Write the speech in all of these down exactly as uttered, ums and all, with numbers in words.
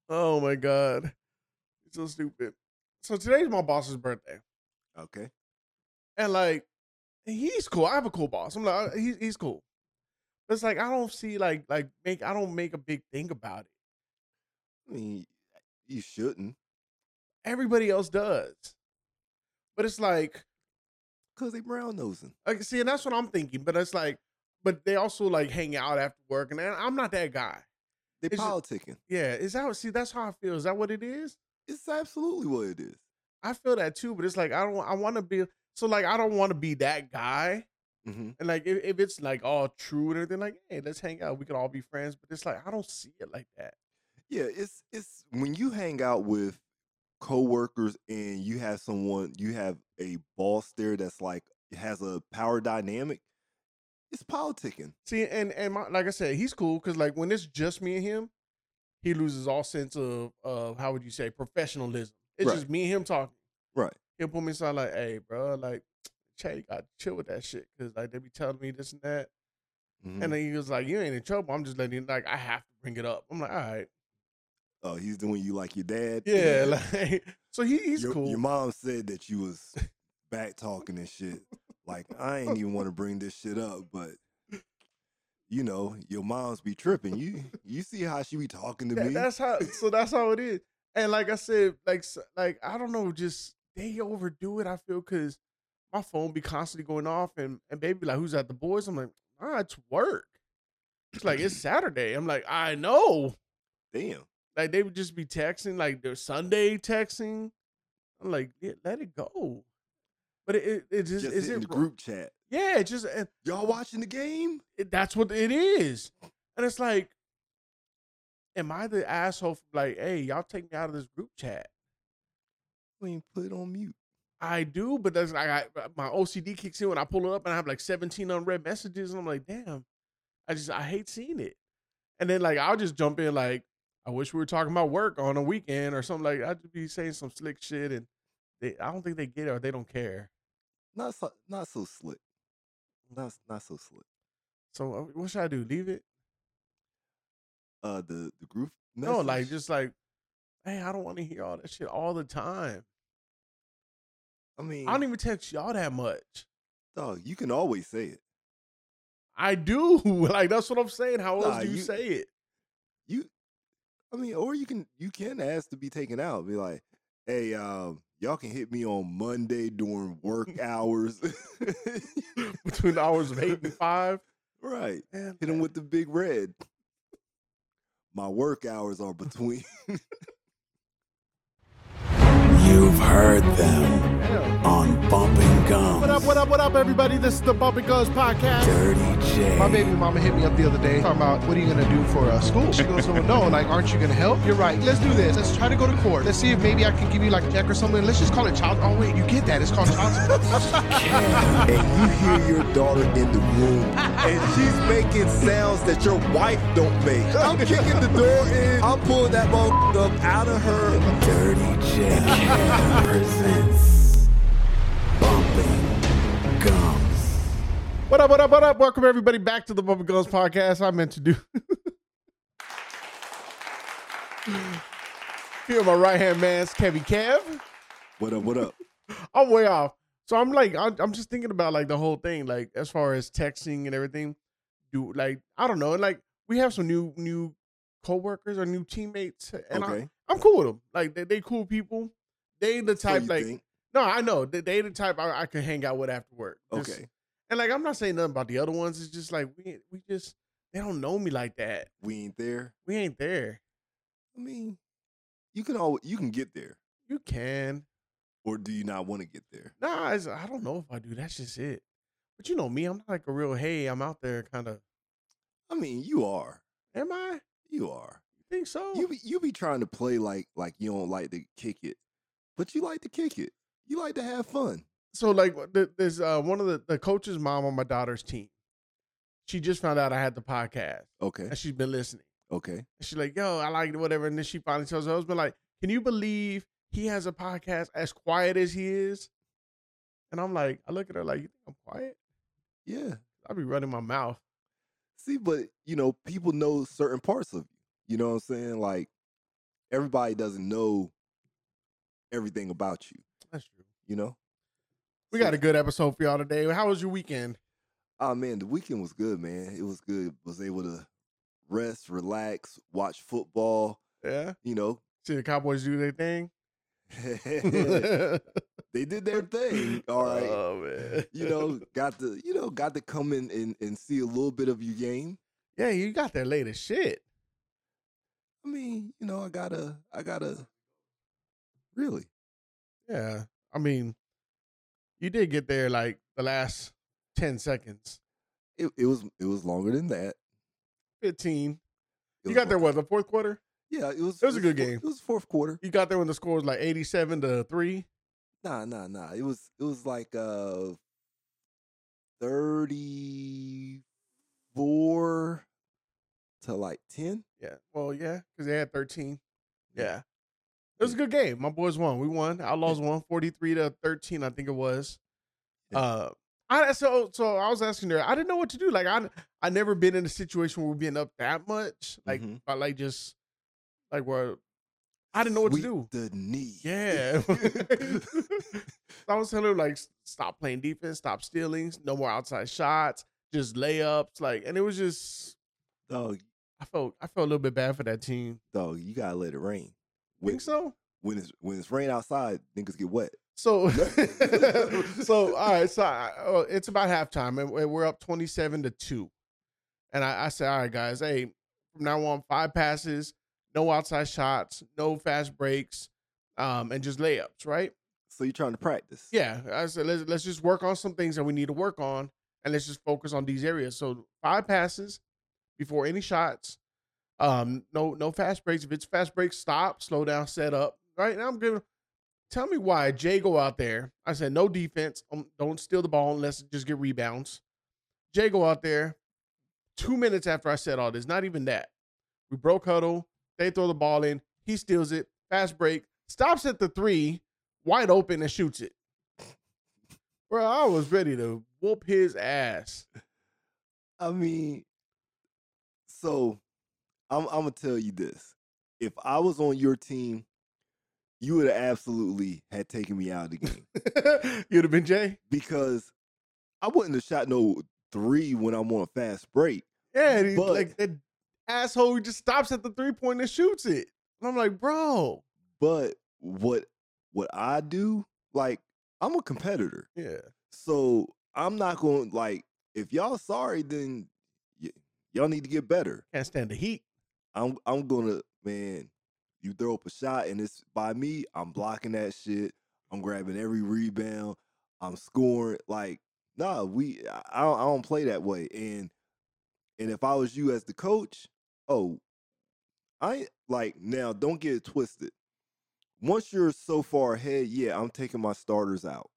Oh my god, it's so stupid. So today's my boss's birthday, Okay. and like he's cool. I have a cool boss. I'm like uh, he's he's cool. But it's like I don't see like like make I don't make a big thing about it. I mean, you shouldn't, Everybody else does, but it's like cause they brown nosing. like see, and that's what I'm thinking. But it's like, but they also like hang out after work, and I'm not that guy. They It's just, politicking. yeah, is that see? That's how I feel. Is that what it is? It's absolutely what it is. I feel that too, but it's like I don't. I want to be so like I don't want to be that guy. hmm And like if, if it's like all true and everything, like hey, let's hang out. We could all be friends. But it's like I don't see it like that. Yeah, it's it's when you hang out with coworkers and you have someone, you have a boss there that's like has a power dynamic. It's politicking. See, and and my, like I said, he's cool because like when it's just me and him, he loses all sense of of how would you say professionalism. It's Right. just me and him talking. Right. He'll put me aside like, hey, bro, like, Chad, you got to chill with that shit because like they be telling me this and that. hmm And then he was like, you ain't in trouble. I'm just letting you like I have to bring it up. I'm like, all right. Oh, he's doing you like your dad. Yeah, like so he, he's your, cool. Your mom said that you was back talking and shit. Like I ain't even want to bring this shit up, but you know your moms be tripping. You you see how she be talking to That- me? that's how. So that's how it is. And like I said, like s- like I don't know, just they overdo it. I feel because my phone be constantly going off, and and baby like, who's at the boys? I'm like, ah, it's work. It's like it's Saturday. I'm like, I know. Damn. Like they would just be texting, like their Sunday texting. I'm like, yeah, let it go. But it it, it just, Just is hitting it the wrong? group chat. Yeah, it just and Y'all watching the game? it, that's what it is. And it's like, am I the asshole for like, hey, y'all take me out of this group chat? I mean, put it on mute. I do, but that's like I, my O C D kicks in when I pull it up and I have like seventeen unread messages, and I'm like, damn, I just I hate seeing it. And then like I'll just jump in like, I wish we were talking about work on a weekend or something like. I'd just be saying some slick shit, and they, I don't think they get it or they don't care. Not so, not so slick. Not not so slick. So uh, what should I do? Leave it? Uh, the the group message. No, like just like, hey, I don't want to hear all that shit all the time. I mean, I don't even text y'all that much. dog, you can always say it. I do. Like that's what I'm saying. How else Nah, do you, you- say it? You, I mean, or you can you can ask to be taken out. Be like, hey, um, y'all can hit me on Monday during work hours. Between the hours of eight and five. Right. Man, Hit him with the big red. My work hours are between. You've heard them damn. on Bumping Gums. What up, what up, what up, everybody? This is the Bumping Gums Podcast. Dirty J. My baby mama hit me up the other day talking about, what are you going to do for uh, school? She goes, oh, no, like, aren't you going to help? You're right. Let's do this. Let's try to go to court. Let's see if maybe I can give you like a check or something. Let's just call it child. Oh, wait, you get that. It's called child support. And you hear your daughter in the room, and she's making sounds that your wife don't make. I'm kicking the door in. I'm pulling that motherfucker up out of her. Dirty J presents Bumping Gums. What up, what up, what up? Welcome everybody back to the Bumping Gums Podcast. I meant to do. Here, my right hand man's Kevin Kev. What up? What up? I'm way off. So I'm like, I'm, I'm just thinking about like the whole thing, like as far as texting and everything. Do like I don't know, and like we have some new new coworkers or new teammates, and Okay. I, I'm cool with them. Like they, they cool people. They the So type you like think? no, I know they, they the type I, I can hang out with after work. Just- Okay. and like I'm not saying nothing about the other ones. It's just like we we just they don't know me like that. We ain't there. We ain't there. I mean, you can all you can get there, You can. or do you not want to get there? Nah, it's, I don't know if I do. That's just it. But you know me, I'm not like a real hey, I'm out there kind of. I mean, you are. Am I? You are. You think so? You be you be trying to play like like you don't like to kick it, but you like to kick it. You like to have fun. So like th- there's uh, one of the, the coach's mom on my daughter's team. She just found out I had the podcast Okay. and she's been listening. Okay. And she's like, yo, I like it, whatever. And then she finally tells her husband, like, can you believe he has a podcast as quiet as he is? And I'm like, I look at her like, you think I'm quiet? Yeah. I be running my mouth. See, but you know, people know certain parts of you. You know what I'm saying? Like, everybody doesn't know everything about you. That's true. You know. We got a good episode for y'all today. How was your weekend? Oh man, the weekend was good, man. It was good. Was able to rest, relax, watch football. Yeah. You know. See the Cowboys do their thing. They did their thing. All right. Oh man. You know, got to you know, got to come in and, and see a little bit of your game. Yeah, you got there late as shit. I mean, you know, I gotta I gotta really. Yeah. I mean, you did get there like the last ten seconds. It it was it was longer than that. fifteen. It You was got there longer. what, the fourth quarter? Yeah, it was It was a good four- game. It was fourth quarter. You got there when the score was like eighty-seven to three. Nah, nah, nah. It was it was like uh thirty-four to like ten. Yeah. Well, yeah, because they had thirteen. Yeah. It was a good game. My boys won. We won. Outlaws won forty-three to thirteen, I think it was. Yeah. Uh I so so I was asking her, I didn't know what to do. Like I I never been in a situation where we're being up that much. Like Mhm. I like just like where I didn't know what to Sweep do. The knee. Yeah. I was telling her like s- stop playing defense, stop stealing, no more outside shots, just layups. Like, and it was just Dog, I felt I felt a little bit bad for that team. dog, you gotta let it rain. When, Think so? when it's when it's rain outside, niggas get wet. So, so all right. So I, uh, it's about halftime, and we're- we're up twenty-seven to two. And I, I said, all right, guys, hey, from now on, five passes, no outside shots, no fast breaks, um, and just layups, right? So you're trying to practice. Yeah, I said let's let's just work on some things that we need to work on, and let's just focus on these areas. So five passes before any shots. Um, no no fast breaks. If it's fast breaks, stop, slow down, set up. Right now, I'm giving. Tell me why Jay go out there. I said no defense. Um, don't steal the ball unless just get rebounds. Jay go out there. Two minutes after I said all this, not even that. We broke huddle. They throw the ball in. He steals it. Fast break. Stops at the three, wide open, and shoots it. Bro, I was ready to whoop his ass. I mean, so I'm I'm gonna tell you this. If I was on your team, you would have absolutely had taken me out of the game. You'd have been Jay? Because I wouldn't have shot no three when I'm on a fast break. Yeah, and he, But- like that asshole who just stops at the three point and shoots it. And I'm like, bro. But what what I do, like, I'm a competitor. Yeah. So I'm not going to, like, if y'all sorry, then y- y'all need to get better. Can't stand the heat. I'm I'm gonna, man, you throw up a shot and it's by me, I'm blocking that shit. I'm grabbing every rebound. I'm scoring. Like, nah, we I, I don't, I don't play that way. And and if I was you as the coach, oh, I like now don't get it twisted. Once you're so far ahead, yeah, I'm taking my starters out.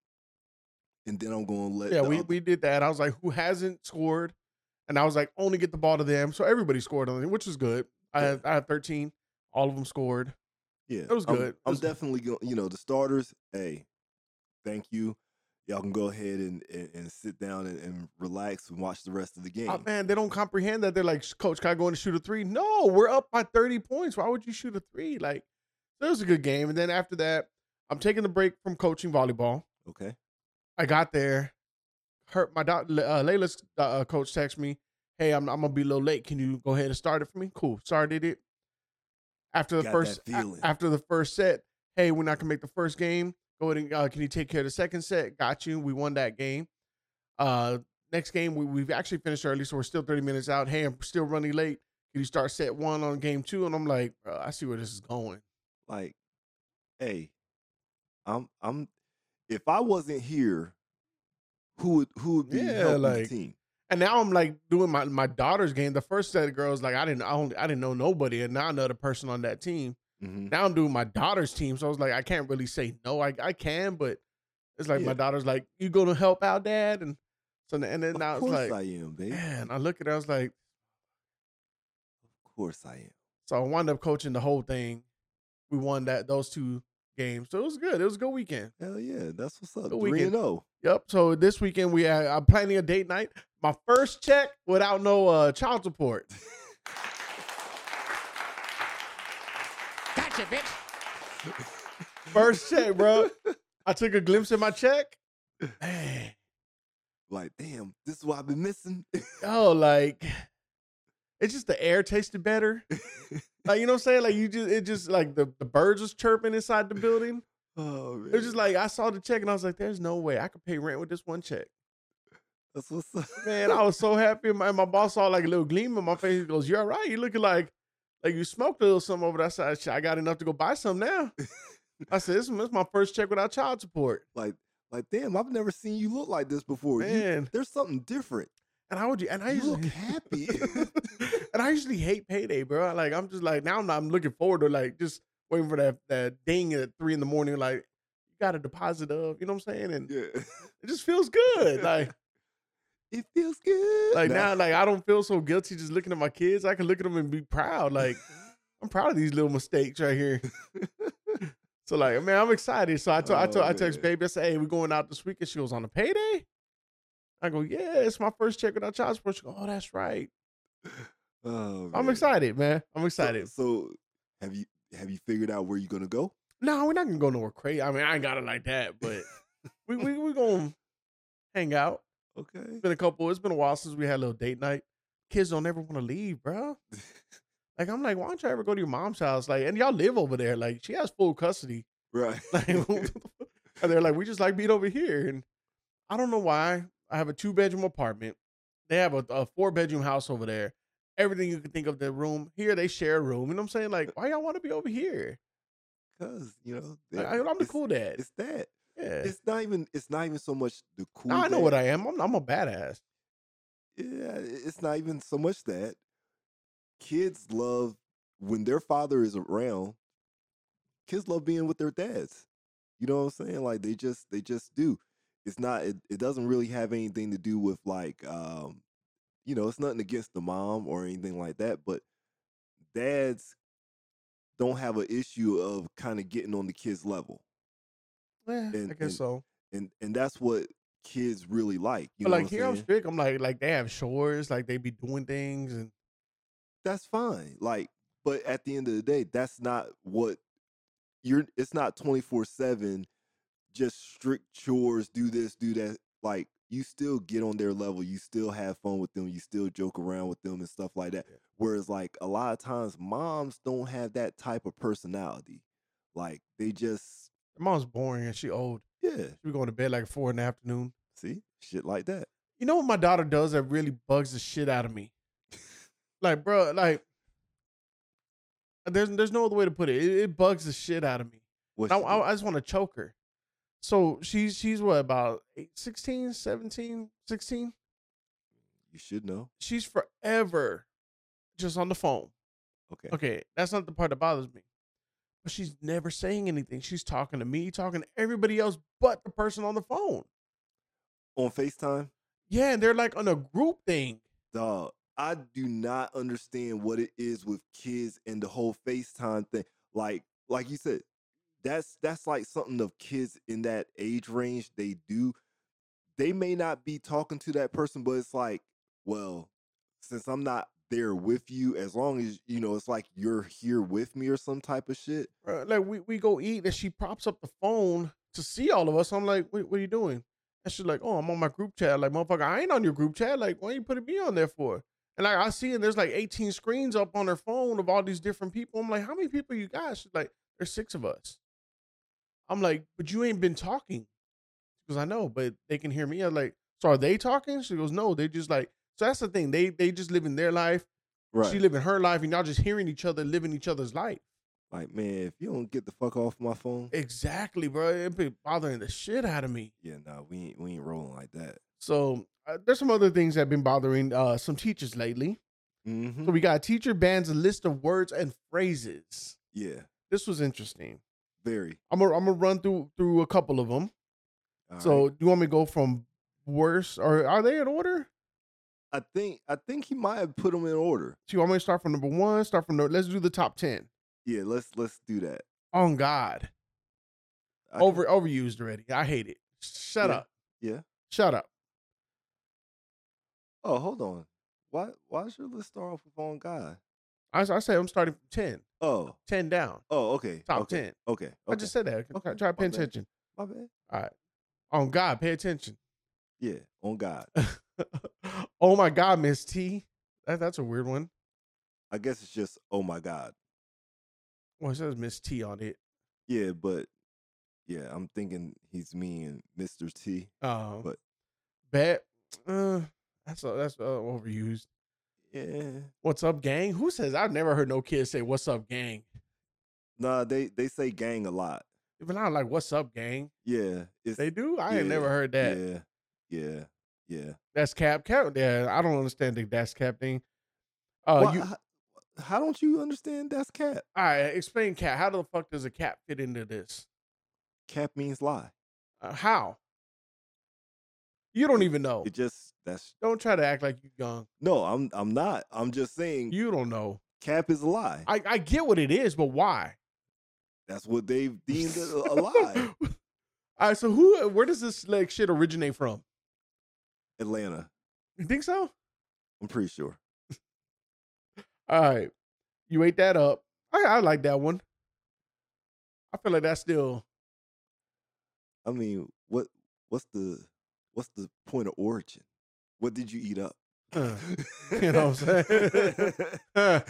And then I'm gonna let Yeah, the we, other- we did that. I was like, who hasn't scored? And I was like, only get the ball to them. So everybody scored on it, which was good. I had I had thirteen. All of them scored. Yeah, It was I'm- good. It I'm, was- definitely going. You know, the starters. Hey, thank you. Y'all can go ahead and and, and sit down and, and relax and watch the rest of the game. Oh, man, they don't comprehend that. They're like, Coach, can I go in and shoot a three? No, we're up by thirty points. Why would you shoot a three? Like, so it was a good game. And then after that, I'm taking the break from coaching volleyball. Okay. I got there. Her, my doc, uh, Layla's uh, coach texted me, hey, I'm, I'm going to be a little late. Can you go ahead and start it for me? Cool. Started it. After the Got first that a- feeling. after the first set, hey, we're not going to make the first game. Go ahead and uh, can you take care of the second set? Got you. We won that game. Uh, next game, we, we've actually finished early, so we're still thirty minutes out. Hey, I'm still running late. Can you start set one on game two? And I'm like, bro, I see where this is going. Like, hey, I'm I'm. If I wasn't here, who would who would be Yeah, helping like- the team? And now I'm like doing my, my daughter's game. The first set of girls, like I didn't I, only, I didn't know nobody, and now another person on that team. Mhm. Now I'm doing my daughter's team, so I was like, I can't really say no. I I can, but it's like my Yeah. daughter's like, you gonna help out, Dad? And so and then now Of it's course like, I am, baby. man, I look at her, I was like, Of course I am. so I wound up coaching the whole thing. We won that those two games, so it was good. It was a good weekend. Hell yeah, that's what's up. Good Three weekend. and zero. Yep. So this weekend we are, I'm planning a date night. My first check without no uh, child support. Gotcha. check, bitch. First check, bro. I took a glimpse at my check. Man. Like, damn, this is what I've been missing. Oh, like, it's just the air tasted better. Like, you know what I'm saying? Like, you just, it just, like, the, the birds was chirping inside the building. Oh, man. It was just like, I saw the check and I was like, there's no way I could pay rent with this one check. That's what's up. Man, I was so happy. My, my boss saw like a little gleam in my face. He goes, you're all right. You looking like, like you smoked a little something over there. I said, I got enough to go buy some now. I said, this, this is my first check without child support. Like, like, damn, I've never seen you look like this before. You- Man. there's something different. And I would, and I You usually look happy. and I usually hate payday, bro. Like, I'm just like, now I'm, not, I'm looking forward to like just waiting for that, that ding at three in the morning. Like, you got a deposit of, you know what I'm saying? And Yeah. it just feels good. Like, It feels good. like Nah. now, like I don't feel so guilty just looking at my kids. I can look at them and be proud. Like, I'm proud of these little mistakes right here. So like, man, I'm excited. So I told, I told, I Oh, text man. baby, I said, hey, we're going out this weekend. She goes, on a payday? I go, yeah, it's my first check without child support. She go, oh, that's right. Oh, I'm man. excited, man. I'm So- excited. So, have you have you figured out where you're gonna go? No, we're not gonna go nowhere crazy. I mean, I ain't got it like that, but we we we gonna hang out. Okay. It's been a couple. It's been a while since we had a little date night. Kids don't ever want to leave, bro. Like I'm like, why don't you ever go to your mom's house? Like, and y'all live over there. Like, she has full custody. Right. Like, and they're like, we just like being over here. And I don't know why. I have a two bedroom apartment. They have a, a four bedroom house over there. Everything you can think of the room. Here they share a room. You know what I'm saying? Like, why y'all want to be over here? Because you know, Like, that- I, I'm the it's- cool dad. It's that. Yeah. It's not even. It's not even so much the cool. I know dad. what I am. I'm, I'm a badass. Yeah, it's not even so much that. Kids love when their father is around. Kids love being with their dads. You know what I'm saying? Like they just they just do. It's not. It, it doesn't really have anything to do with like, um, you know, it's nothing against the mom or anything like that. But dads don't have an issue of kind of getting on the kids' level, Yeah, And- I guess and- so. and and that's what kids really like. You But know like what I'm here, I'm saying? strict. I'm like, like they have chores. Like they be doing things, and That's fine. Like, but at the end of the day, that's not what you're. It's not twenty four seven, just strict chores. Do this, do that. Like, you still get on their level. You still have fun with them. You still joke around with them and stuff like that. Yeah. Whereas, like a lot of times, moms don't have that type of personality. Like, they just, her mom's boring and she old. yeah. She be going to bed like four in the afternoon. See, shit like that. You know what my daughter does that really bugs the shit out of me? Like, bro, like there's there's no other way to put it. It, it bugs the shit out of me. What I, she do? I, I just want to choke her. So she's she's what about eight, sixteen, seventeen, sixteen? You should know. She's forever just on the phone. Okay. Okay, that's not the part that bothers me. But she's never saying anything. She's talking to me, talking to everybody else but the person on the phone. On FaceTime, Yeah, and they're like on a group thing. dog, I do not understand what it is with kids and the whole FaceTime thing. Like, like you said, that's that's like something of kids in that age range they do. They may not be talking to that person, but it's like, well, since I'm not there with you, as long as you know, it's like you're here with me or some type of shit. Bro, like we, we go eat and she props up the phone to see all of us. I'm like, what, what are you doing? And she's like, oh, I'm on my group chat. Like, motherfucker, I ain't on your group chat. Like, why you putting me on there for? And like I see, and there's like eighteen screens up on her phone of all these different people. I'm like, how many people you got? She's like, there's six of us. I'm like, but you ain't been talking. She goes, I know, but they can hear me. I'm like, so are they talking? She goes, no, they just like, so that's the thing. They they just living their life. Right. She living her life, and y'all just hearing each other, living each other's life. Like, man, if you don't get the fuck off my phone, Exactly, bro. It be bothering the shit out of me. yeah, nah, we ain't we ain't rolling like that. So uh, there's some other things that have been bothering uh, some teachers lately. Mm-hmm. So we got a teacher bans a list of words and phrases. Yeah, This was interesting. very. I'm gonna I'm gonna run through through a couple of them. All so right. do you want me to go from worst, or are they in order? I think I think he might have put them in order. So you want me to start from number one? Start from the, let's do the top ten. Yeah, let's let's do that. On God, I- over overused already. I hate it. Shut Yeah. up. Yeah. Shut up. Oh, hold on. Why why should let's start off with on God? I, I say I'm starting from ten. Oh, ten down. oh, okay. Top okay. ten. Okay. Okay. I just said that. Try, Okay, try to pay my bad. attention. My bad. All right. On God, pay attention. Yeah, on God. Oh my God, Miss T. That, that's a weird one. I guess it's just oh my God. Well, it says Miss T on it. Yeah, but yeah, I'm thinking he's me and Mister T. Um, But bet. Uh, that's uh, that's uh, overused. yeah, What's up, gang? Who says? I've never heard no kid say "What's up, gang." nah, they they say gang a lot. But not like "What's up, gang." Yeah, it's, They do. I yeah, ain't never heard that. Yeah, yeah, yeah. That's cap. Cap. Yeah, I don't understand the that's cap thing. Uh, Why- you. how, how don't you understand that's cap? All right, explain cap. How the fuck does a cap fit into this? Cap means lie. Uh, how? You don't even know. It just that's Don't try to act like you young. no. I'm I'm not. I'm just saying You don't know. cap is a lie. I, I get what it is, but why? That's what they've deemed a, a lie. All right, so who? Where does this like shit originate from? Atlanta. You think so? I'm pretty sure. All right, you ate that up. I, I like that one. I feel like that's still. I mean, what what's the what's the point of origin? What did you eat up? Uh, you know what I'm saying? Uh,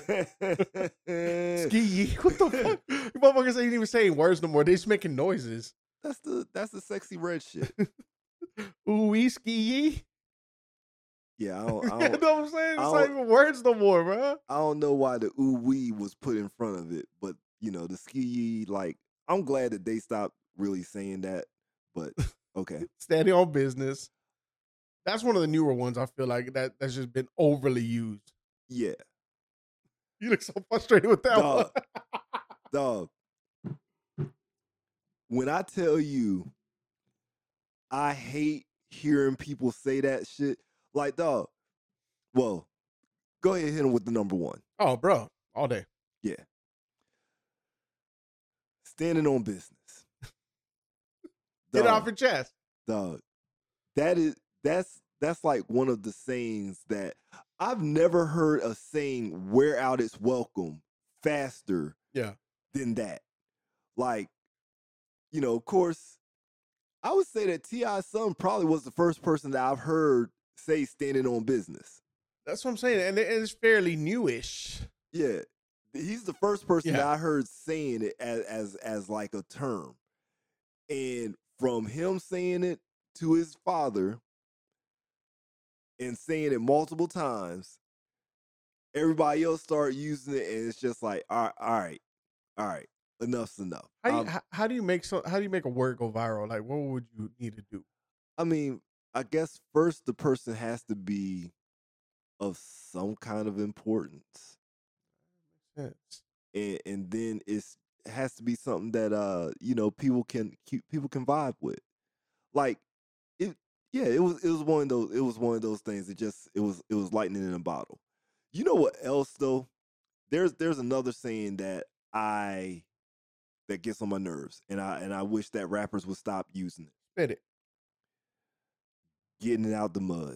ski. What the fuck? You motherfuckers ain't even saying words no more. They just making noises. That's the that's the sexy red shit. Ooh wee ski. Yeah, I don't, I You don't, know what I'm saying? It's I not don't- even words no more, bro. I don't know why the ooh wee was put in front of it, but you know the ski. Like, I'm glad that they stopped really saying that. But okay, Standing on business. That's one of the newer ones. I feel like that that's just been overly used. yeah, You look so frustrated with that Dog. one. dog. When I tell you, I hate hearing people say that shit. Like, dog. Well, go ahead and hit him with the number one. Oh, bro, all day. Yeah. Standing on business. Get it Dog, off your chest. dog. That is that's that's like one of the sayings that I've never heard a saying wear out its welcome faster Yeah. than that. Like, you know, of course, I would say that T I's son probably was the first person that I've heard say standing on business. That's what I'm saying. And it- it's fairly newish. Yeah. He's the first person that Yeah. I heard saying it as, as as like a term. And from him saying it to his father and saying it multiple times, everybody else started using it, and it's just like, all right, all right, all right, enough's enough. How do you, Um, how, how do you make so how do you make a word go viral? Like, what would you need to do? I mean, I guess first the person has to be of some kind of importance, Sense. and and then it's it has to be something that uh you know people can keep people can vibe with. Like it, yeah, it was it was one of those it was one of those things. It just it was it was lightning in a bottle. You know what else though? There's there's another saying that I that gets on my nerves, and I and I wish that rappers would stop using it. Spit it. Getting it out the mud.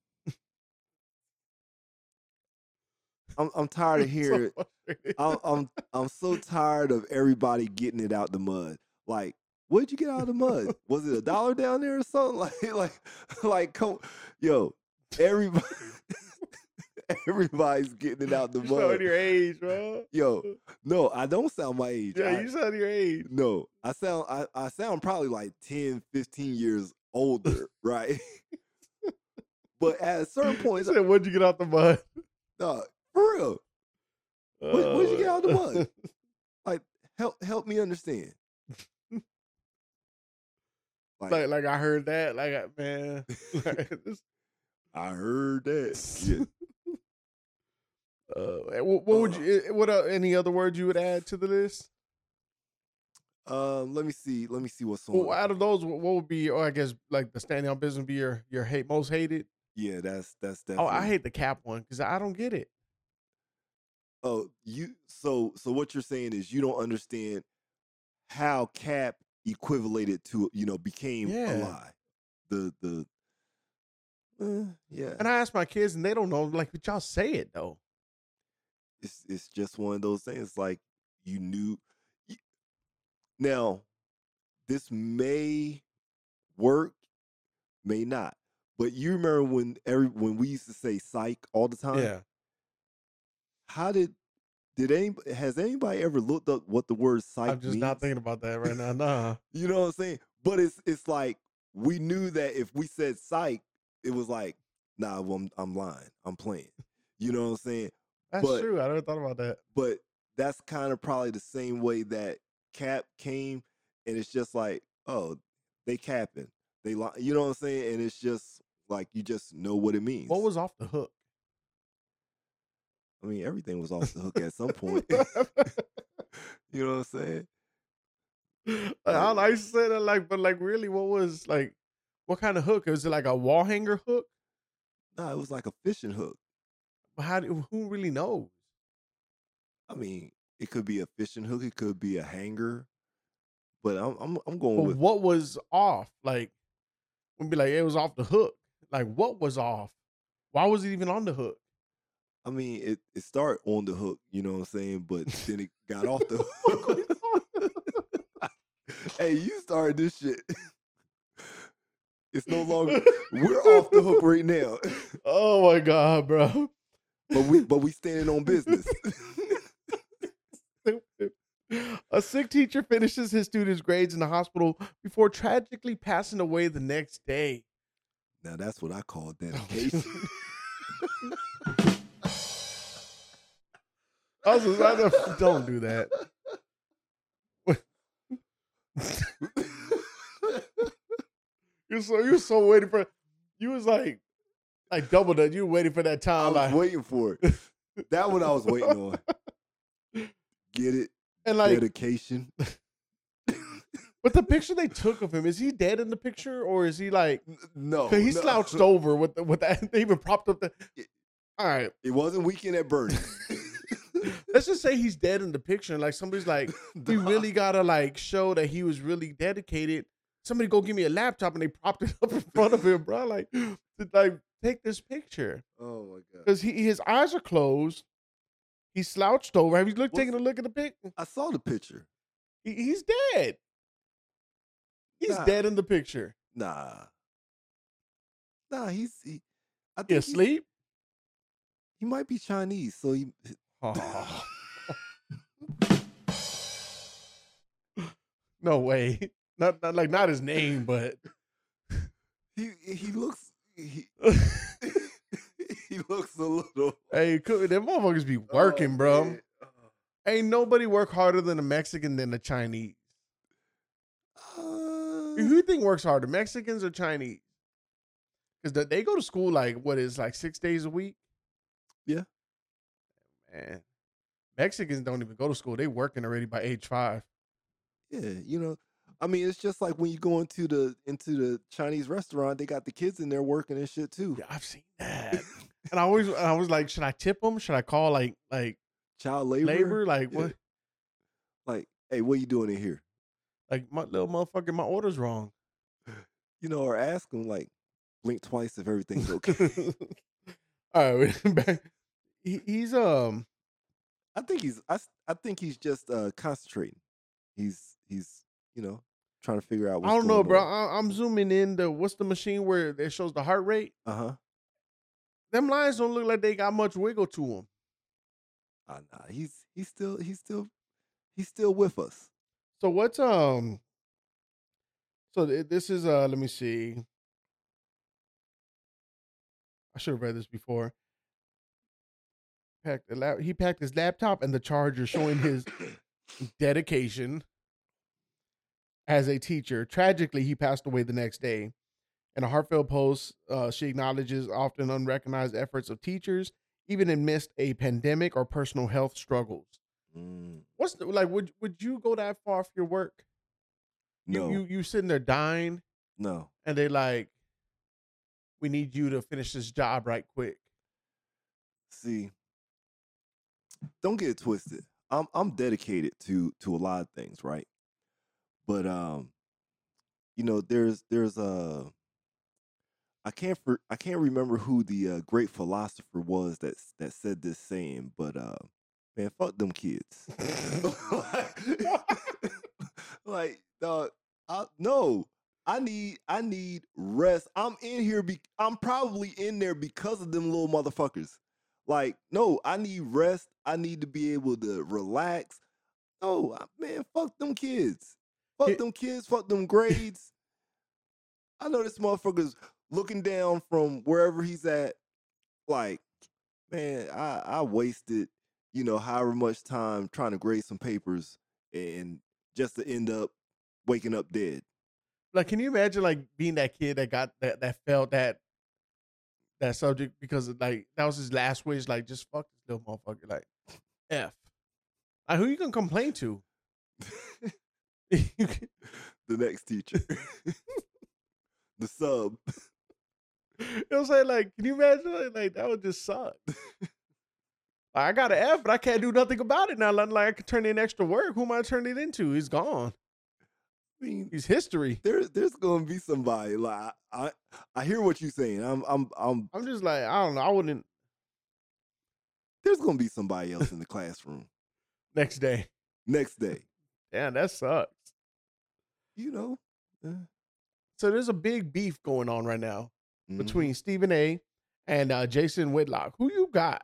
I'm I'm tired of hearing. So frustrated. I'm, I'm I'm so tired of everybody getting it out the mud. Like, what'd you get out of the mud? Was it a dollar down there or something? Like, like, like, come, yo, everybody, everybody's getting it out the You showing mud. your age, bro. Yo, no, I don't sound my age. Yeah, I- you sound your age. no, I sound I, I sound probably like ten, fifteen years older, right? But at a certain You point, said, what'd you get out the mud? dog, for real, What- what'd you get out the mud? Uh, like help help me understand. Like, like, like I heard that. Like, I- man, like, this- I heard that. Yeah. uh, what, what would you? eh, What uh, any other words you would add to the list? Um, let me see. Let me see what's on. Well, out of those, what, what would be? Or I guess like the standing on business would be your your hate most hated. yeah, that's that's Oh, definitely. I hate the cap one because I don't get it. Oh, you. So so what you're saying is you don't understand how cap equivalated to you know became a Yeah. lie. The the. Uh, yeah. And I ask my kids, and they don't know. Like, but y'all say it though. it's it's just one of those things. Like you knew. y- Now this may work, may not. But you remember when every when we used to say psych all the time? Yeah. How did did any has anybody ever looked up what the word psych I'm just means? not thinking about that right now. Nah. You know what I'm saying? But it's it's like we knew that if we said psych, it was like, nah, well, I'm I'm lying. I'm playing. You know what I'm saying? That's But true. I never thought about that. but that's kind of probably the same way that Cap came, and it's just like, oh, they capping. They li- you know what I'm saying? And it's just like you just know what it means. What was off the hook? I mean, everything was off the hook at some point. You know what I'm saying? Like, I I used to say that, like, but like, really, what was like, what kind of hook? Was it like a wall hanger hook? Nah, it was like a fishing hook. But how? Do, who really knows? I mean, it could be a fishing hook, it could be a hanger, but I'm I'm I'm going But with what was off? Like, we'd be like, it was off the hook. Like, what was off? Why was it even on the hook? I mean, it, it started on the hook, you know what I'm saying? But then it got off the hook. Hey, you started this shit. It's no longer we're off the hook right now. Oh my god, bro! But we but we standing on business. A sick teacher finishes his students' grades in the hospital before tragically passing away the next day. Now that's what I call dedication. I was just, I don't, don't do that. You're so you're so waiting for. You was like like double that. You were waiting for that I time. was Like, waiting for it. That one I was waiting on. Get it? and like, Dedication. but the picture they took of him, is he dead in the picture or is he like? No. 'Cause he no. slouched over with the, with that. They even propped up the. All right, It wasn't Weekend at Bernie's. let's just say he's dead in the picture. And like somebody's like, we really gotta like show that he was really dedicated. Somebody go give me a laptop, and they propped it up in front of him, bro. Like, to, like take this picture Oh my god. because he his eyes are closed. He's slouched over. Have you looked What's- taking a look at the pic? I saw the picture. He, he's dead. He's Nah. dead in the picture. Nah. Nah, he's he, I He think he, asleep? he might be Chinese, so he Oh. No way. Not, not like not his name, but he he looks he he looks a little hey, could, them motherfuckers be working, bro. man. Oh. Ain't nobody work harder than a Mexican than a Chinese. Uh, Who you think works harder, Mexicans or Chinese? Because they go to school like what is like six days a week. Yeah. Man, Mexicans don't even go to school. They working already by age five. yeah, you know, I mean, it's just like when you go into the into the Chinese restaurant, they got the kids in there working and shit too. Yeah, I've seen that. And I always, I was like, should I tip them? Should I call like like Child labor. labor? Like Yeah. what? Like, hey, what you doing in here? Like my little motherfucker, my order's wrong. You know, or ask them like, blink twice if everything's okay. All right, we're back. He, he's um. I think he's I, s- I think he's just uh concentrating. He's he's you know trying to figure out I what's don't know, going bro. on. I, I'm zooming in the what's the machine where it shows the heart rate. Uh-huh. Them lines don't look like they got much wiggle to them. Uh nah, he's he's still he's still he's still with us. So what's um? So th- this is uh. Let me see. I should have read this before. Packed the lap. He packed his laptop and the charger, showing his dedication as a teacher. Tragically, he passed away the next day. In a heartfelt post, uh, she acknowledges often unrecognized efforts of teachers, even amidst a pandemic or personal health struggles. Mm, What's the, like? Would would you go that far for your work? You, no, you you sitting there dying, no. and they like, we need you to finish this job right quick. See, don't get it twisted. I'm I'm dedicated to to a lot of things, right? But um, you know, there's there's a I can't for, I can't remember who the uh, great philosopher was that s- that said this saying, but uh, man, fuck them kids. like, like, dog, I, no, I need, I need rest. I'm in here. Be, I'm probably in there because of them little motherfuckers. Like, no, I need rest. I need to be able to relax. No, man, fuck them kids. Fuck them kids. Fuck them grades. I know this motherfucker's looking down from wherever he's at. Like, man, I, I wasted, you know, however much time trying to grade some papers and just to end up waking up dead. Like, can you imagine like being that kid that got that that failed that that subject because of, like that was his last wish? Like, just fuck this little motherfucker. Like, F. Like, who you gonna complain to? The next teacher. The sub. You know what I'm saying? Like, can you imagine? Like, like that would just suck. Like, I got an F, but I can't do nothing about it now. Like, I could turn in extra work. Who am I turning it into? He's gone. I mean, he's history. There's there's gonna be somebody. Like I I hear what you're saying. I'm I'm I'm I'm just like, I don't know. I wouldn't. There's gonna be somebody else in the classroom. Next day. Next day. Damn, that sucks. You know. Uh, so there's a big beef going on right now mm-hmm. between Stephen A. and uh, Jason Whitlock. Who you got?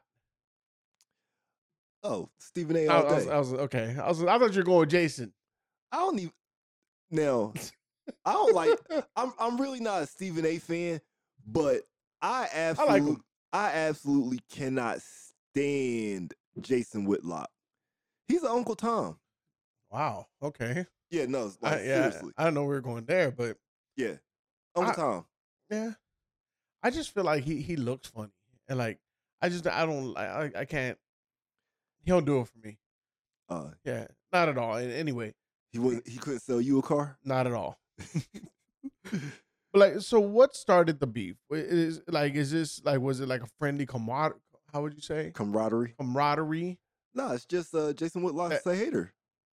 Oh, Stephen A. all I, day. I was, I was okay. I was. I thought you were going with Jason. I don't even. Now, I don't like. I'm. I'm really not a Stephen A. fan, but I absolutely. I, like I absolutely cannot stand Jason Whitlock. He's an Uncle Tom. Wow. Okay. Yeah. No. Like, I, yeah, seriously. I don't know we were going there, but yeah, Uncle I, Tom. Yeah. I just feel like he he looks funny, and like I just I don't I I can't. He don't do it for me. Uh. Yeah. Not at all. Anyway. He wouldn't. He couldn't sell you a car. Not at all. But like, so what started the beef? Is like, is this like, was it like a friendly camaraderie? How would you say? Camaraderie. Camaraderie. No, it's just uh, Jason Whitlock's uh, a hater.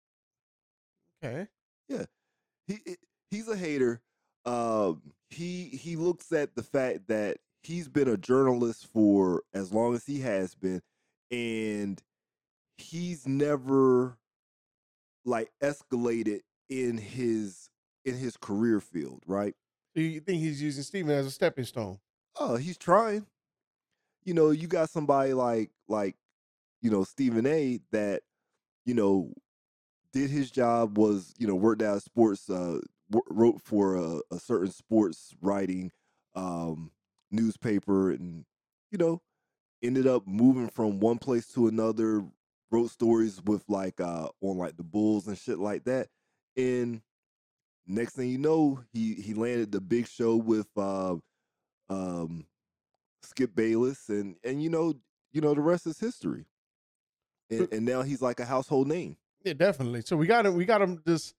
Okay. Yeah, he he's a hater. Um, he he looks at the fact that he's been a journalist for as long as he has been, and he's never like escalated in his in his career field, right? So you think he's using Stephen as a stepping stone? Oh, he's trying. You know, you got somebody like like you know Stephen A. that you know did his job, was you know worked out sports, uh, wrote for a, a certain sports writing um, newspaper, and you know ended up moving from one place to another. Wrote stories with like uh on like the Bulls and shit like that, and next thing you know, he he landed the big show with uh, um Skip Bayless, and and you know you know the rest is history, and, and now he's like a household name. Yeah, definitely. So we got him. We got him. Just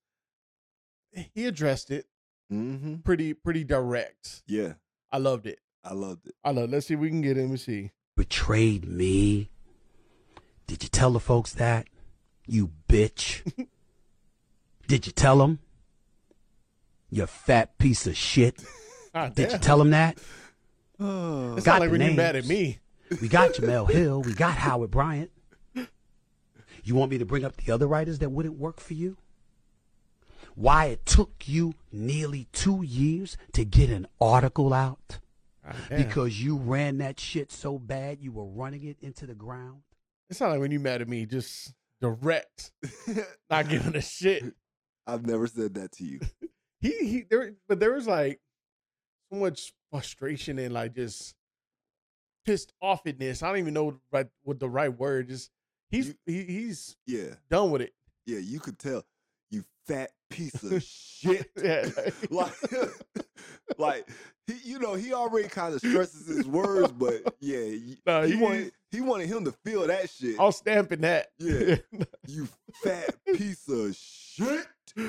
he addressed it mm-hmm. pretty pretty direct. Yeah, I loved it. I loved it. I love. Let's see if we can get him and see. Betrayed me. Did you tell the folks that? You bitch. Did you tell them? You fat piece of shit. Ah, Did you tell them that? Oh. It's not like when you're mad at me. We got Jamel Hill. We got Howard Bryant. You want me to bring up the other writers that wouldn't work for you? Why it took you nearly two years to get an article out? Ah, because you ran that shit so bad you were running it into the ground? It's not like when you mad at me, just direct, not giving a shit. I've never said that to you. he he there, but there was like so much frustration and like just pissed offness. I don't even know what, what the right word is. He's you, he, he's yeah done with it. Yeah, you could tell. You fat piece of shit. Yeah, like, like he, you know, he already kind of stresses his words, but yeah, no, he, he wanted he wanted him to feel that shit. I was stamping that. Yeah, you fat piece of shit.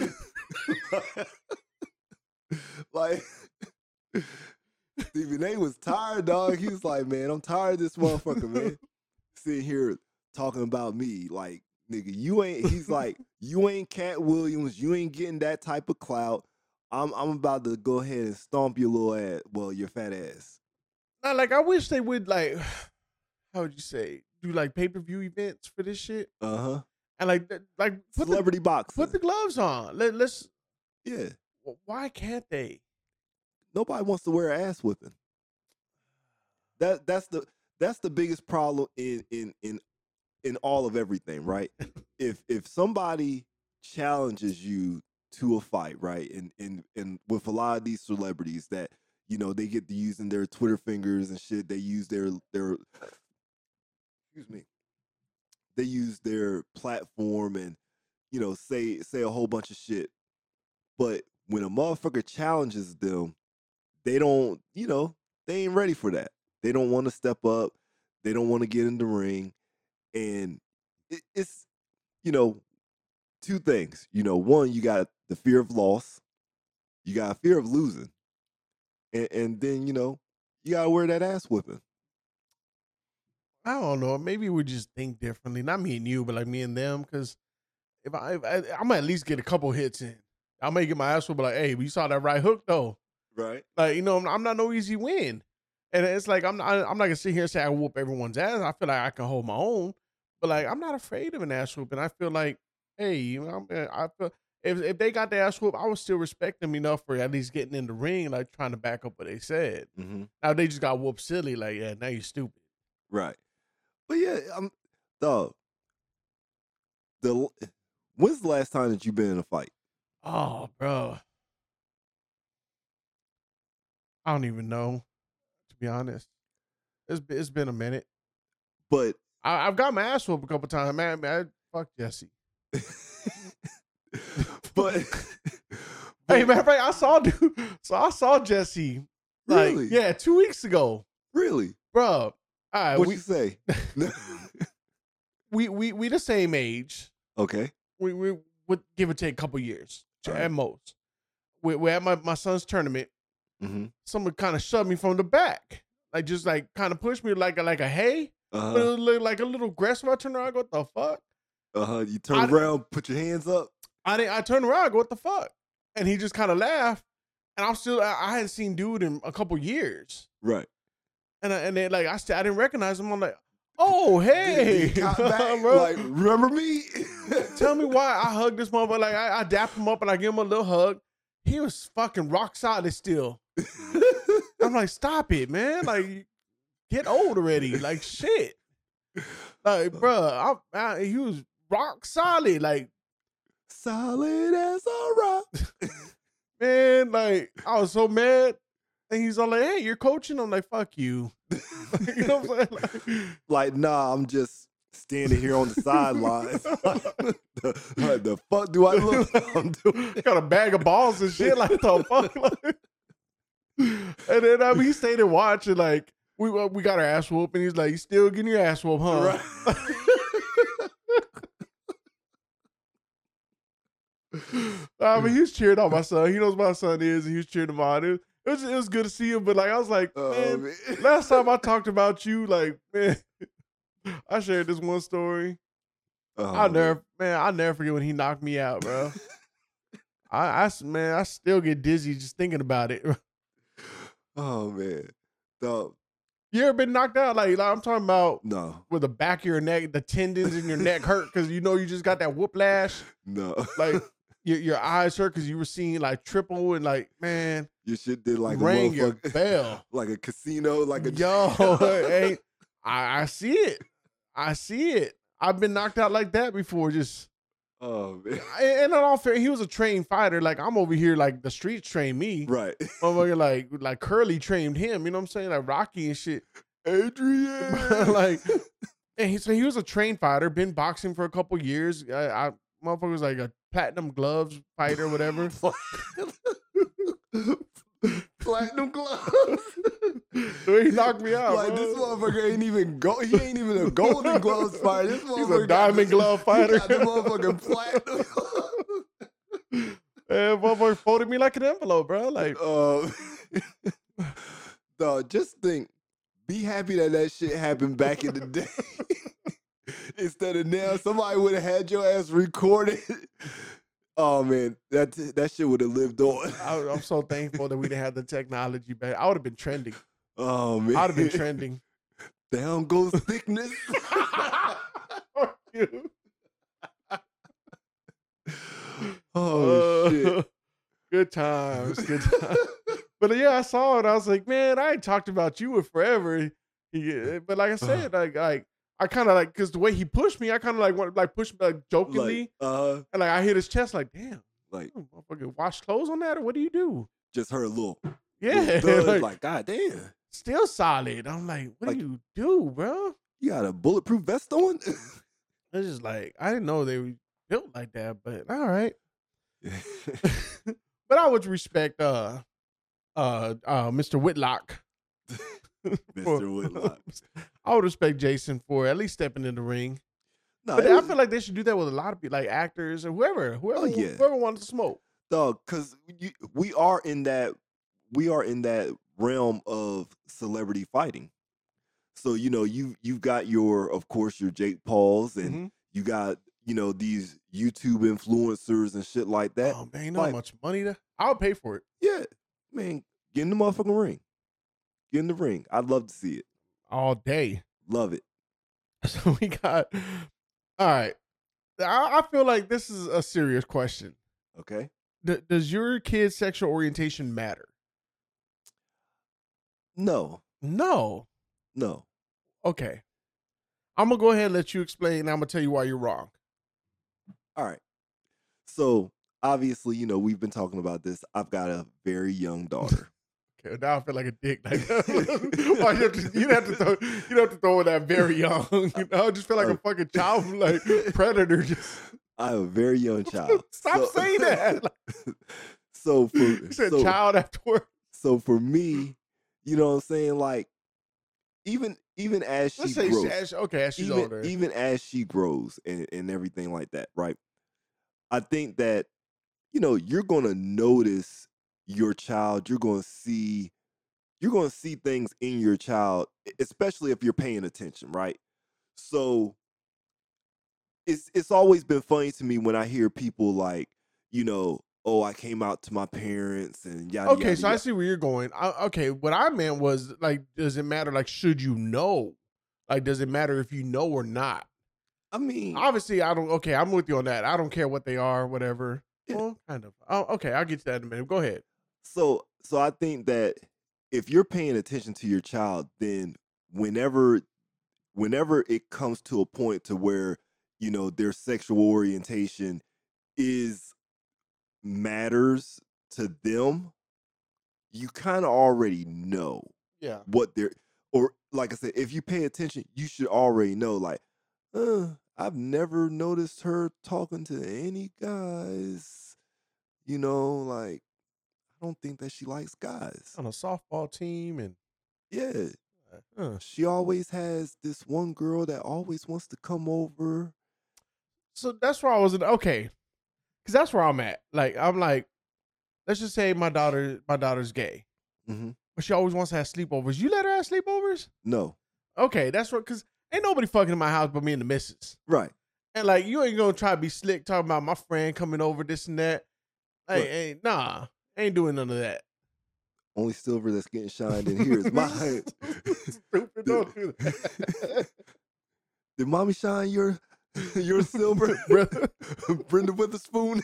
Like Stephen A. was tired, dog. He was like, man, I'm tired of this motherfucker, man. Sitting here talking about me, like, nigga, you ain't, he's like, you ain't Cat Williams, you ain't getting that type of clout. I'm I'm about to go ahead and stomp your little ass, well, your fat ass. Not like, I wish they would, like, how would you say, do like pay per view events for this shit, Uh huh. and like th- like put Celebrity the, boxing. put the gloves on. Let, let's. yeah. Why can't they? Nobody wants to wear an ass whipping. That that's the that's the biggest problem in in in in all of everything, right? if if somebody challenges you to a fight, right, and and and with a lot of these celebrities that you know they get to using their Twitter fingers and shit, they use their their excuse me, they use their platform and you know say say a whole bunch of shit, but when a motherfucker challenges them, they don't, you know, they ain't ready for that. They don't want to step up. They don't want to get in the ring. And it, it's, you know, two things. You know, one, you got the fear of loss. You got a fear of losing. And, and then, you know, you got to wear that ass whipping. I don't know. Maybe we just think differently. Not me and you, but like me and them. Because if I, if I, I'm gonna at least get a couple hits in. I may get my ass whooped, but like, hey, we saw that right hook though. Right. Like, you know, I'm, I'm not no easy win. And it's like I'm not I'm not gonna sit here and say I whoop everyone's ass. I feel like I can hold my own. But like I'm not afraid of an ass whoop. And I feel like, hey, you know, I'm, I feel if if they got the ass whoop, I would still respect them enough for at least getting in the ring, like trying to back up what they said. Mm-hmm. Now they just got whooped silly, like, yeah, now you're stupid. Right. But yeah, I'm dog. The when's the last time that you've been in a fight? Oh, bro. I don't even know, to be honest. It's been, it's been a minute. But I, I've got my ass whooped a couple times. Man, man, fuck Jesse. but, Hey, matter of fact, I saw dude. So I saw Jesse. Like, Really? yeah, two weeks ago, really, bro. All right, what we, you say? we we we the same age. Okay. We we would give or take a couple years All at right. most. We, we're at my, my son's tournament. Mm-hmm. Someone kind of shoved me from the back, like just like kind of pushed me like a, like a hey, but it Uh-huh. was li- like a little aggressive. I turned around, I go, what the fuck? Uh-huh. You turn I- around, put your hands up. I didn't. I turned around, I go, what the fuck? And he just kind of laughed, and I'm still. I, I hadn't seen dude in a couple years, Right. and I, and then like I still I didn't recognize him. I'm like, oh hey, He got back, bro. like, remember me? Tell me why I hugged this motherfucker. Like I, I dap him up and I give him a little hug. He was fucking rock solid still. I'm like, stop it, man. Like, get old already. Like, shit. Like, bruh, I, I, he was rock solid. Like, Solid as a rock. man, like, I was so mad. And he's all like, hey, you're coaching? I'm like, fuck you. You know what I'm saying? Like, Like, nah, I'm just standing here on the sidelines. Like, the, like, the fuck do I look like I'm doing? got a bag of balls and shit. Like, the fuck? Like, and then I mean, he stayed and watched and like, we we got our ass whooped. And he's like, you still getting your ass whooped, huh? Right. I mean, he was cheering on my son. He knows my son is, and he was cheering him on. It, it was it was good to see him, but like I was like, Oh, man, man. last time I talked about you, like, man, I shared this one story. Oh, I never, man, I never forget when he knocked me out, bro. I, I, s- man, I still get dizzy just thinking about it. Oh man. So You ever been knocked out? Like, like I'm talking about no, with the back of your neck, the tendons in your neck hurt because you know you just got that whiplash. no. Like your your eyes hurt because you were seeing like triple and like, man, Your shit did like rang a your motherfucker, bell. like a casino, like a Yo, hey, I, I see it. I see it. I've been knocked out like that before. Just Oh man. and in all fair, he was a trained fighter. Like I'm over here, like the streets trained me. Right. Motherfucker, like like Curly trained him. You know what I'm saying? Like Rocky and shit. Adrian. Like, and he so he was a trained fighter. Been boxing for a couple years. I, I motherfucker was like a platinum gloves fighter, whatever. Platinum gloves. So he knocked me out. Like bro. this motherfucker ain't even go. He ain't even a golden gloves fighter. This motherfucker He's a got diamond the- glove he fighter. got the motherfucking platinum. gloves. And motherfucker folded me like an envelope, bro. Like, Uh, dog, just think. Be happy that that shit happened back in the day. Instead of now, somebody would have had your ass recorded. Oh man, that that shit would have lived on. I, I'm so thankful that we didn't have the technology back. I would have been trending. Oh man, I would have been trending. Down goes thickness. Fuck you. Oh Uh, shit. Good times. Good times. But yeah, I saw it. I was like, man, I ain't talked about you in forever. He, but like I said, like, like I kind of like, because the way he pushed me, I kind of like want like push me like jokingly, Like, uh, and like I hit his chest, like, damn, like you motherfucker, wash clothes on that, or what do you do? just heard a little, Yeah, little thud, like, like, God damn, still solid. I'm like, what Like- do you do, bro? you got a bulletproof vest on? It's just like I didn't know they were built like that, but all right. But I would respect uh uh uh Mister Whitlock. Mister Whitlock. I would respect Jason for at least stepping in the ring. No, But it I was- feel like they should do that with a lot of people, like actors or whoever, whoever, Oh, yeah. whoever wants to smoke. dog, because we are in that we are in that realm of celebrity fighting. So you know you you've got your, of course, your Jake Pauls, and Mhm. you got you know these YouTube influencers and shit like that. Oh man, you know like- how much money that I'll pay for it Yeah, man, get in the motherfucking ring. Get in the ring. I'd love to see it. all day. Love it. So we got all right. I, I feel like this is a serious question. Okay. D- does your kid's sexual orientation matter? No, No. no. Okay. I'm gonna go ahead and let you explain. And I'm gonna tell you why you're wrong. All right. So obviously, you know, we've been talking about this. I've got a very young daughter. Okay, now I feel like a dick. Like, why you have to, you'd have to throw, you'd have to throw in that very young. You know, I just feel like a fucking child, like predator. Just I have a very young child. stop So- saying that. Like, So for you said so, child afterward. so for me, you know what I'm saying? Like, even even as she Let's say grows, she, as, okay, as she's even, older. even as she grows and, and everything like that, right? I think that, you know, you're gonna notice your child, you're gonna see, you're gonna see things in your child, e- especially if you're paying attention, right? So it's it's always been funny to me when I hear people like, you know, oh, I came out to my parents and yada Okay, yada. so I yada. see where you're going. I, okay, what I meant was like, does it matter? Like, should you know? Like, does it matter if you know or not? I mean, Obviously, I don't. Okay, I'm with you on that. I don't care what they are, whatever. Yeah. Well, kind of. Oh, okay, I'll get to that in a minute. Go ahead. So so I think that if you're paying attention to your child, then whenever whenever it comes to a point to where, you know, their sexual orientation is matters to them, you kind of already know Yeah. what they're, or like I said, if you pay attention, you should already know, like, uh, I've never noticed her talking to any guys, you know, like, I don't think that she likes guys. On a softball team and Yeah, uh, she always has this one girl that always wants to come over. so that's where I was. Okay, because that's where I'm at. Like, I'm like, let's just say my daughter, my daughter's gay, hmm but she always wants to have sleepovers. You let her have sleepovers? No, Okay, that's what. Because ain't nobody fucking in my house but me and the missus. right. And like, you ain't gonna try to be slick talking about my friend coming over, this and that. Hey, Right. hey, nah, ain't doing none of that. Only silver that's getting shined in here is mine. Stupid, don't do that. Did mommy shine your your silver, Brother. Brenda Witherspoon?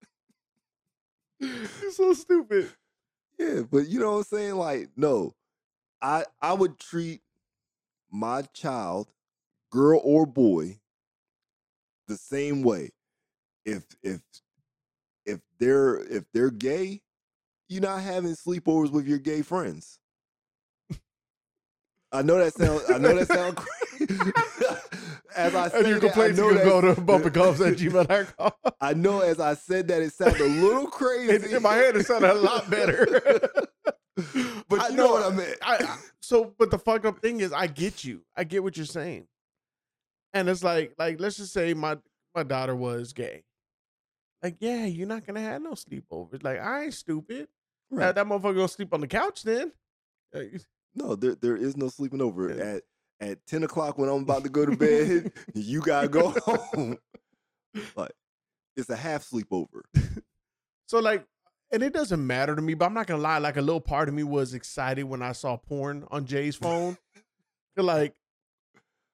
You're so stupid. Yeah, but you know what I'm saying? Like, no, I I would treat my child, girl or boy, the same way. If if if they're if they're gay, you're not having sleepovers with your gay friends. I know that sounds. I know that sounds crazy. As I And said, your that, I complaints know you can go that- to bumpandcombs at gmail dot com. I know as I said that it sounded a little crazy. In, in my head, it sounded a lot better. But I you know what I meant. I, I- so, but the fucked up thing is, I get you. I get what you're saying. And it's like, like let's just say my my daughter was gay. Like, yeah, you're not gonna have no sleepovers. Like, I ain't stupid. Right. That, that motherfucker gonna sleep on the couch then. Uh, No, there there is no sleeping over. Yeah. At at ten o'clock when I'm about to go to bed, you gotta go home. Like, it's a half sleepover. So like, and it doesn't matter to me, but I'm not gonna lie. Like, a little part of me was excited when I saw porn on Jay's phone. 'Cause, like,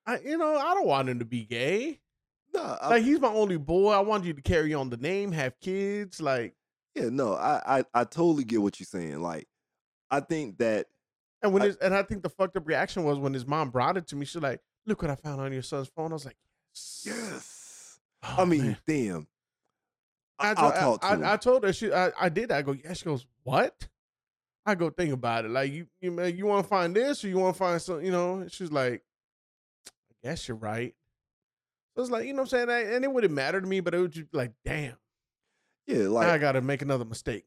I, you know, I don't want him to be gay. No, I, Like he's my only boy. I want you to carry on the name, have kids. Like, yeah, no, I, I, I totally get what you're saying. Like, I think that, and when I- his, and I think the fucked up reaction was when his mom brought it to me. She's like, "Look what I found on your son's phone." I was like, "Yes." yes, Oh, I mean, man. damn. I, I, to- I'll talk to I, him. I, I told her she. I, I did. I go. Yeah. She goes, "What?" I go, think about it. Like you, you, man, you want to find this or you want to find some, you know? She's like, I guess you're right. So it's like, you know what I'm saying? And it wouldn't matter to me, but it would just be like, damn, yeah, now I like got to make another mistake.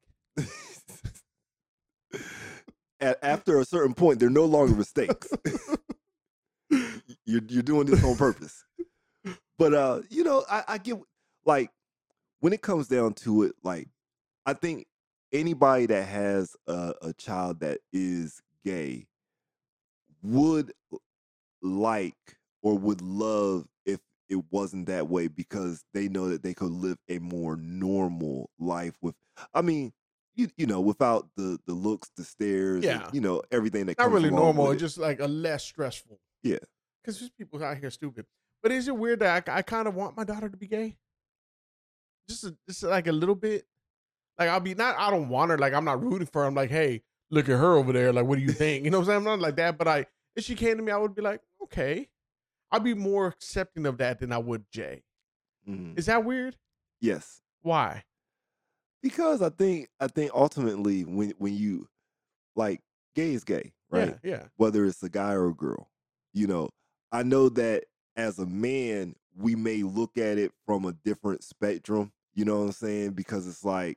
at, after a certain point, they're no longer mistakes. you're you're doing this on purpose. But uh, you know, I, I get like when it comes down to it, like I think anybody that has a, a child that is gay would like or would love if it wasn't that way because they know that they could live a more normal life with, I mean, you you know, without the the looks, the stares, Yeah. and, you know, everything that Not comes really along normal, with it. just like a less stressful. Yeah. Because there's people out here stupid. But is it weird that I, I kind of want my daughter to be gay? Just, a, just like a little bit. Like I'll be not. I don't want her. Like I'm not rooting for her. I'm like, hey, look at her over there. Like, what do you think? You know what I'm saying? I'm not like that. But I, if she came to me, I would be like, okay. I'd be more accepting of that than I would Jay. Mhm. Is that weird? Yes. Why? Because I think I think ultimately when when you like gay is gay, right? Yeah, yeah. Whether it's a guy or a girl. You know, I know that as a man, we may look at it from a different spectrum, you know what I'm saying? Because it's like,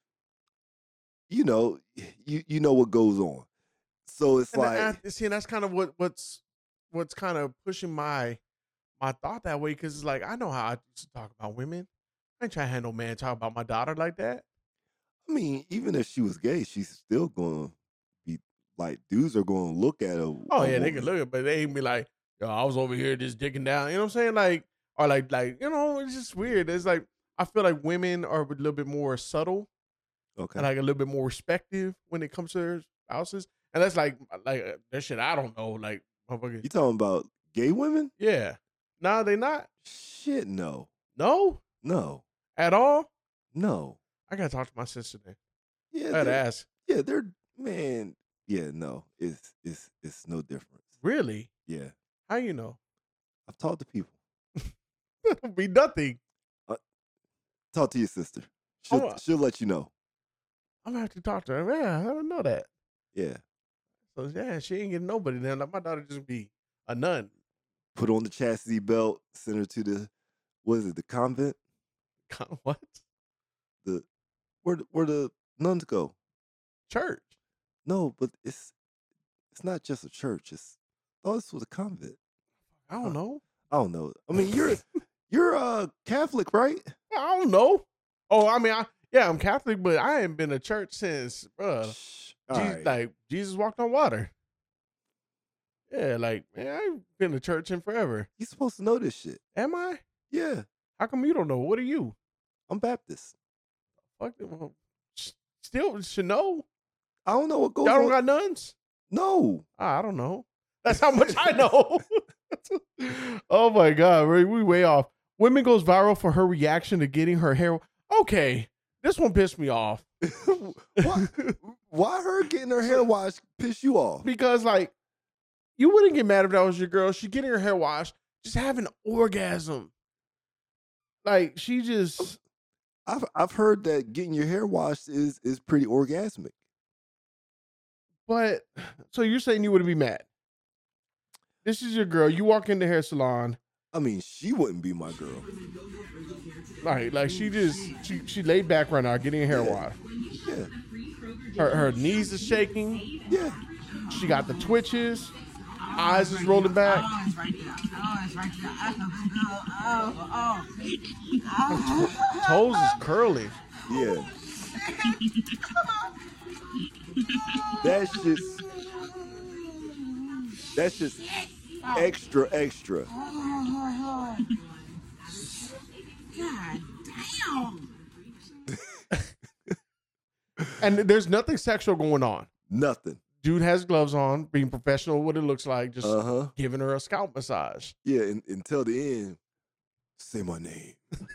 you know, you you know what goes on. So it's And like I, see, and that's kind of what what's what's kind of pushing my my thought that way because it's like I know how I used to talk about women. I ain't trying to have no man talk about my daughter like that. I mean, even if she was gay, she's still gonna be like dudes are gonna look at her. Oh yeah, they can look at, but they ain't be like, yo, I was over here just dicking down. You know what I'm saying? Like, or like, like you know, it's just weird. It's like I feel like women are a little bit more subtle Okay. and like a little bit more respective when it comes to their spouses. And that's like, like uh, that shit. I don't know. Like, motherfucker. You talking about gay women? Yeah. No, they not. Shit, no. No, No. at all. No. I gotta talk to my sister then. Yeah, I gotta they're- ask. yeah, they're man. Yeah, no, it's it's it's no difference. Really? Yeah, How you know? I've talked to people. It'll be nothing. Talk to your sister. She'll Oh, she'll let you know. I'm gonna have to talk to her. Yeah, I don't know that. Yeah, So yeah, she ain't getting nobody then. Like my daughter just be a nun. put on the chastity belt. Send her to the what is it? The convent. What? The where the- where the nuns go. Church. No, but it's it's not just a church. It's oh, this was a convent. I don't know. I don't know. I mean, you're you're uh Catholic, right? I don't know. Oh, I mean, I, yeah, I'm Catholic, but I ain't been to church since, bruh. Shh. Jesus, All right. like Jesus walked on water. Yeah, like man, I ain't been to church in forever. You're supposed to know this shit. Am I? Yeah, How come you don't know? What are you? I'm Baptist. Fuck it. Well, sh- still should know. I don't know what goes Y'all on. don't got nuns? no. Ah, I don't know. That's how much I know. Oh my god, we we way off. Women goes viral for her reaction to getting her hair. Okay, this one pissed me off why, why her getting her hair washed piss you off? because like you wouldn't get mad if that was your girl. She getting her hair washed, just having an orgasm. Like she just I've I've heard that getting your hair washed is is pretty orgasmic. But so you're saying you wouldn't be mad? This is your girl. You walk in the hair salon, I mean, she wouldn't be my girl. like like she just she she laid back right now, getting her hair Yeah. washed. Yeah, Her her knees is shaking. yeah. She got the twitches. Eyes is rolling back. Oh, it's right there. Oh, it's right there. Oh, oh, oh. Toes is curly. Yeah. That's just that's just extra extra. God damn. And there's nothing sexual going on. Nothing. dude has gloves on, being professional, what it looks like, just Uh huh. giving her a scalp massage. Yeah, and, until the end, say my name.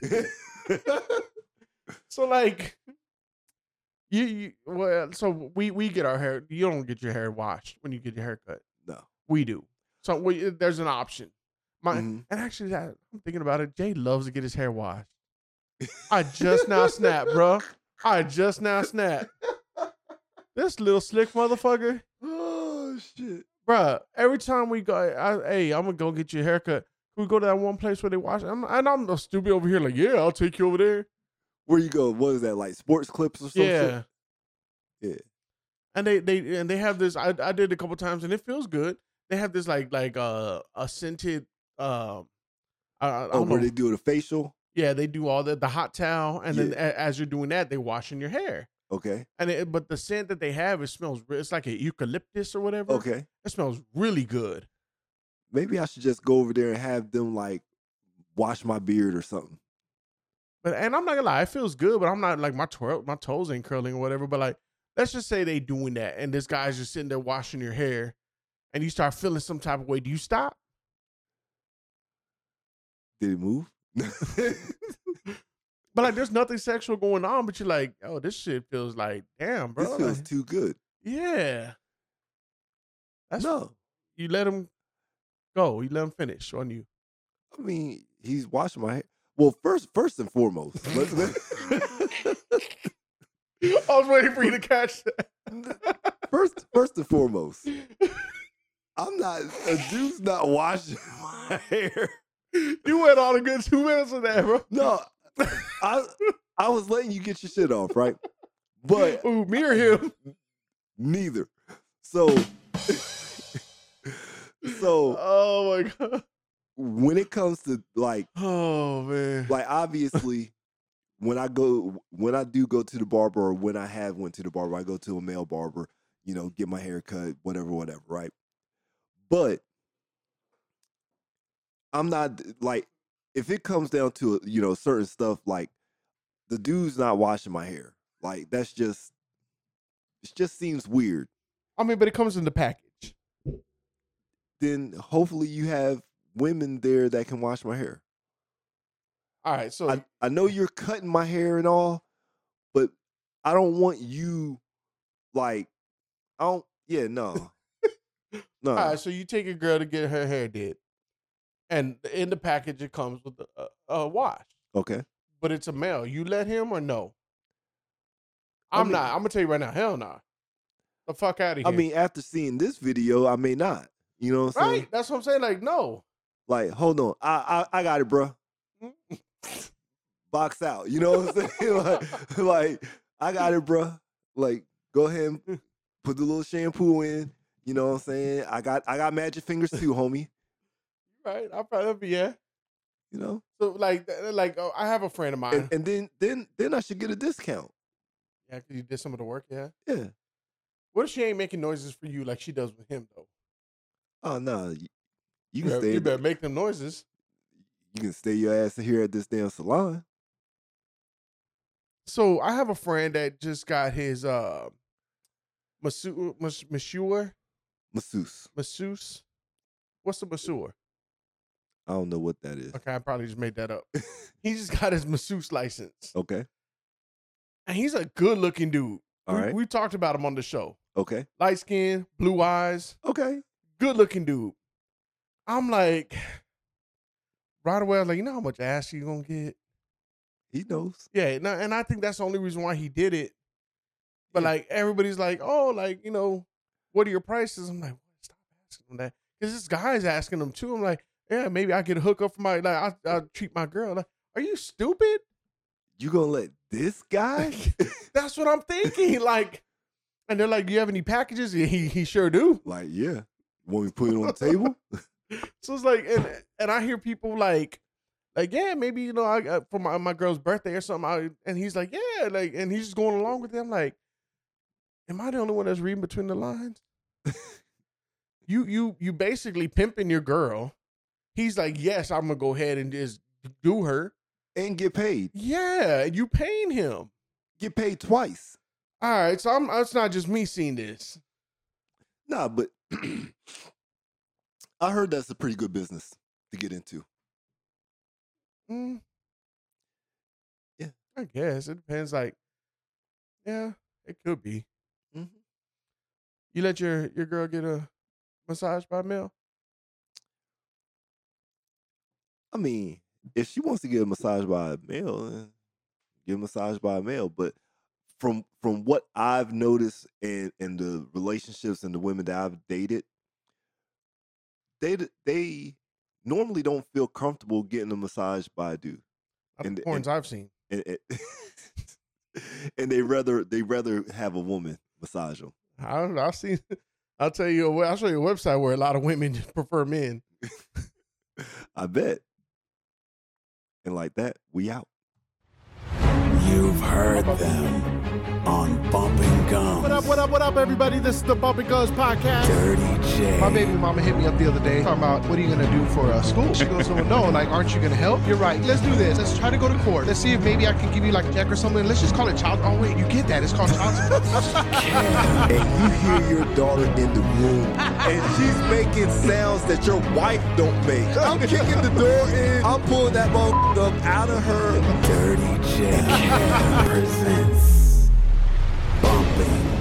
So like, you, you well, so we we get our hair. You don't get your hair washed when you get your hair cut. No. We do. So we, there's an option. My Mhm. and actually, that, I'm thinking about it. Jay loves to get his hair washed. I just now snapped, bro. I just now snapped. This little slick motherfucker, Oh shit. bruh. Every time we go, I, hey, I'm gonna go get your haircut. Can we go to that one place where they wash? I'm, and I'm no stupid over here, like, yeah, I'll take you over there. Where you go? What is that, like sports clips or something? Yeah. Yeah. And they they and they have this. I I did it a couple times and it feels good. They have this like like uh, a scented. Um, I, I Oh, don't where know. they do the facial? Yeah, they do all the the hot towel, and then Yeah. a, as you're doing that, they washing your hair. Okay. And it, but the scent that they have, it smells. re- It's like a eucalyptus or whatever. Okay. It smells really good. Maybe I should just go over there and have them like wash my beard or something. But and I'm not gonna lie, it feels good. But I'm not like my twirl, my toes ain't curling or whatever. But like, let's just say they doing that, and this guy's just sitting there washing your hair, and you start feeling some type of way. Do you stop? Did it move? But like, there's nothing sexual going on. But you're like, oh, this shit feels like, damn, bro. This feels like, too good. yeah. That's No. you let him go. You let him finish on you. I mean, he's washing my hair. Well, first, first and foremost, let, let- I was waiting for you to catch that. first, first and foremost, I'm not a dude's not washing my hair. You went all the good two minutes of that, bro. No, I I was letting you get your shit off, right? But Ooh, me or him? neither. So, so Oh my god. when it comes to like, Oh man. like obviously, when I go, when I do go to the barber, or when I have went to the barber, I go to a male barber, you know, get my hair cut, whatever, whatever, right? But I'm not like, if it comes down to, you know, certain stuff, like the dude's not washing my hair, like that's just, it just seems weird. I mean, but it comes in the package. Then hopefully you have women there that can wash my hair. All right, so I, I know you're cutting my hair and all, but I don't want you like, I don't, yeah, no. No. all right, so you take a girl to get her hair did, and in the package it comes with a, a, a wash, Okay. but it's a male. You let him or no? I I'm mean- not. I'm gonna tell you right now. Hell no. Nah. The fuck out of here. I mean, after seeing this video, I may not. You know what I'm saying? right? That's what I'm saying. Like, no. Like, hold on. I I, I got it, bro. Box out. You know what I'm saying? like, like, I got it, bro. Like, go ahead and put the little shampoo in. You know what I'm saying? I got I got magic fingers too, homie. Right? I'll probably be yeah. You know? So like, th- like oh, I have a friend of mine. And, and then then then I should get a discount. yeah, because you did some of the work. Yeah. Yeah. What if she ain't making noises for you like she does with him though? Oh no. You, you You, can better, stay you at better the- make them noises. you can stay your ass here at this damn salon. So I have a friend that just got his uh masseuse, mas- masseur, Masseuse. masseuse. What's the masseur? I don't know what that is. Okay, I probably just made that up. He just got his masseuse license, Okay. and he's a good looking dude. All we, right. we talked about him on the show. Okay. Light skin, blue eyes, Okay. good looking dude. I'm like, right away, I was like, you know how much ass you gonna get? He knows. Yeah, no, and I think that's the only reason why he did it. But Yeah. like everybody's like, oh, like, you know, what are your prices? I'm like, stop asking him that. Because this guy's asking him too. I'm like, yeah, maybe I get a hookup for my like I'll, I'll treat my girl. Like, are you stupid? You gonna let this guy? That's what I'm thinking. Like, and they're like, do you have any packages? He he sure do. Like, yeah. Want me to put it on the table? So it's like, and and I hear people like, like, yeah, maybe, you know, I uh, for my, my girl's birthday or something. I, and he's like, yeah, like, and he's just going along with them. Like, am I the only one that's reading between the lines? you you you basically pimping your girl. He's like, yes, I'm gonna go ahead and just do her. And get paid. Yeah, you paying him. Get paid twice. All right, so I'm. It's not just me seeing this. Nah, but I heard that's a pretty good business to get into. Mm, Yeah. I guess it depends. Like, yeah, it could be. Mhm. You let your your girl get a massage by male? I mean, if she wants to get a massage by a male, then get a massage by a male. But from from what I've noticed and and the relationships and the women that I've dated, they d- they normally don't feel comfortable getting a massage by a dude, Not And- the porns and- I've seen. and, and, and they rather they rather have a woman massage them. I don't know. I've seen. I'll tell you. a we- I'll show you a website where a lot of women prefer men. I bet. And like that, we out. You've heard them on Bumping Gums. What up, what up, what up, everybody? This is the Bumping Gums Podcast. Dirty J. My baby mama hit me up the other day talking about, what are you going to do for uh, school? She goes, well, no, like, aren't you going to help? You're right. Let's do this. Let's try to go to court. Let's see if maybe I can give you like a check or something. Let's just call it child. Oh, wait, you get that. It's called child support. And you hear your daughter in the room, and she's making sounds that your wife don't make. I'm kicking the door in. I'm pulling that motherfucker up out of her. Dirty J presents Bumping